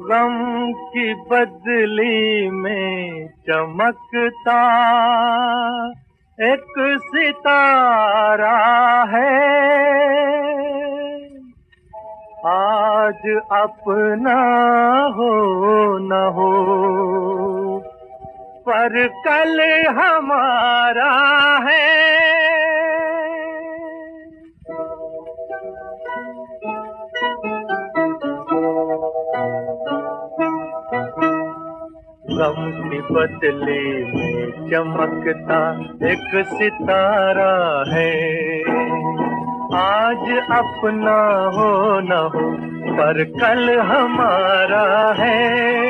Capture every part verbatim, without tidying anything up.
गम की बदली में चमकता एक सितारा है, आज अपना हो न हो पर कल हमारा है। गम की बदली में चमकता एक सितारा है, आज अपना हो न हो पर कल हमारा है।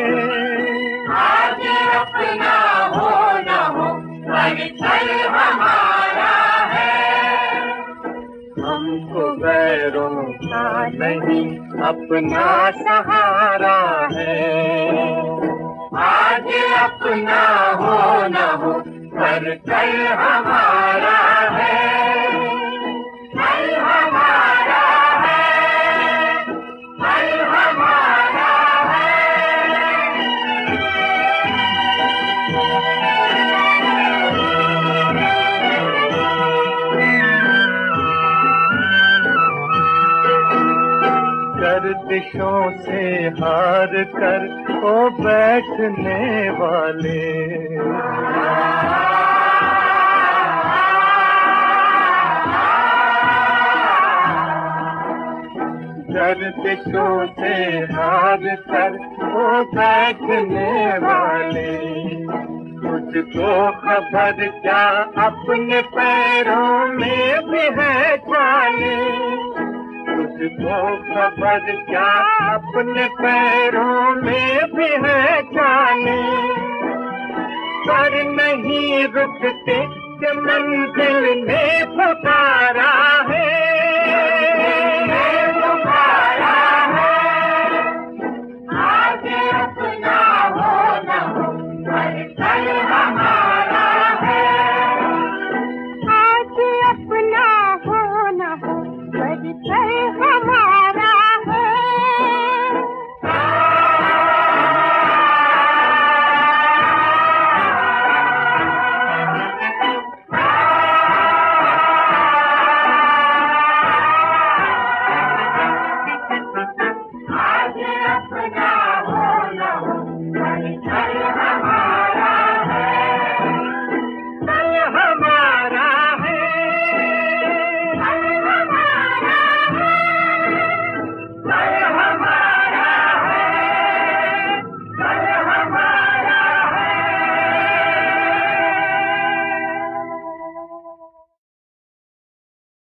आज अपना हो न हो पर कल हमारा है। हमको गैरों का नहीं अपना सहारा है, आज अपना हो न हो पर कल हमारा है। कल हमारा है, कल हमारा गर्दिशों से हार कर ओ बैठने वाले, गर्दिशों से हार कर ओ बैठने वाले, तुझको खबर क्या अपने पैरों में भी है जाने, तुझको खबर क्या अपने पैरों में भी है जाने। पर नहीं रुकते कि मंजिल ने पुकारा है,